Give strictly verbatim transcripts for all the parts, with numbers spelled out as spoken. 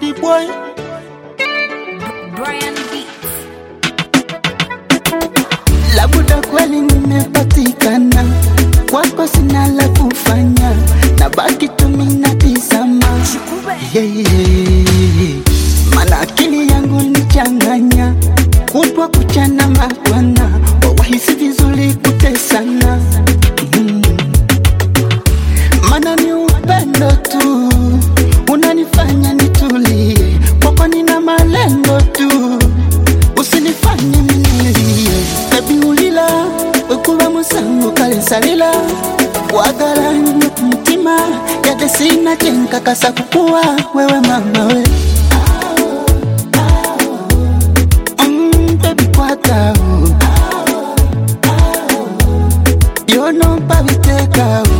Baby boy Brian Beats. Labuda kweli nimepatikana, kwako sina la kufanya, na baki tu mimi natizama. Yeah, yeah. Mana akili yangu nichanganya, kutwa kuchana mapana, wawahisi vizuri kutesana. mm. Mana ni upendo tu unanifanya nitulie, kwako nina malengo tu, usinifanye minilie. Baby ulila, ukuwa musangu kale salila, wagala mtima, yade sina jenka kasa kukua, wewe mama we. Mm, baby kwata u yono paviteka u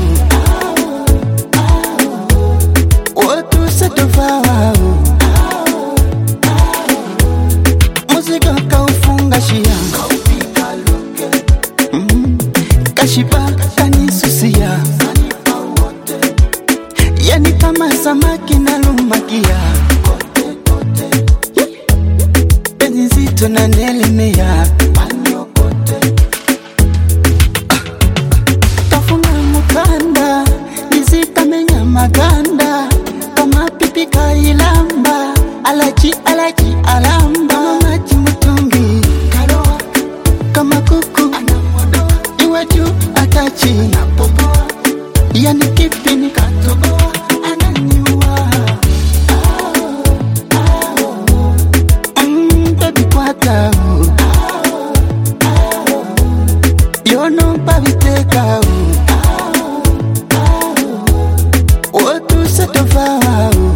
otu setofawa u muzika kaufunga shia, mm, kashiba kanisusia, yani kama samaki na lumakia, penzi zito na nelemea. Tafunga mukanda nizika menya maganda, kama pipi kailamba, alaji alaji alamba, maji mutungi karoa kama kuku iwe juu atachi, yani kipi nikatoboa ananiua. Mm, baby kwata u yono paviteka u otu setofawa u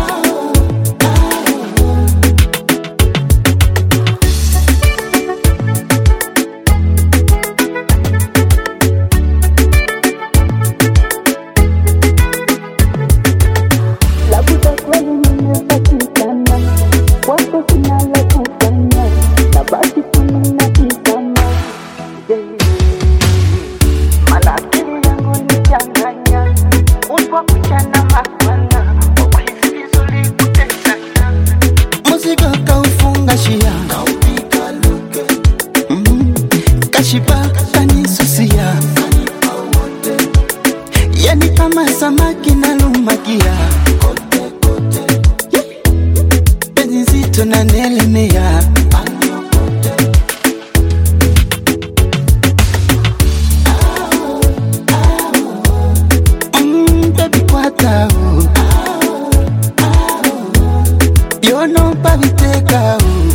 labuda kweli nimepatikana, kwako sina la kufanya, na basi tu mimi natizama. Yeah. Mana akili yangu nichanganya, kutwa kuchana mapana, wawahisi vizuri kutesana. Muzika kaufunga shia, mm, kashiba kanisusia, yani kama samaki na lumakia, penzi zito na nelemea. Mm, baby kwata u yono paviteka u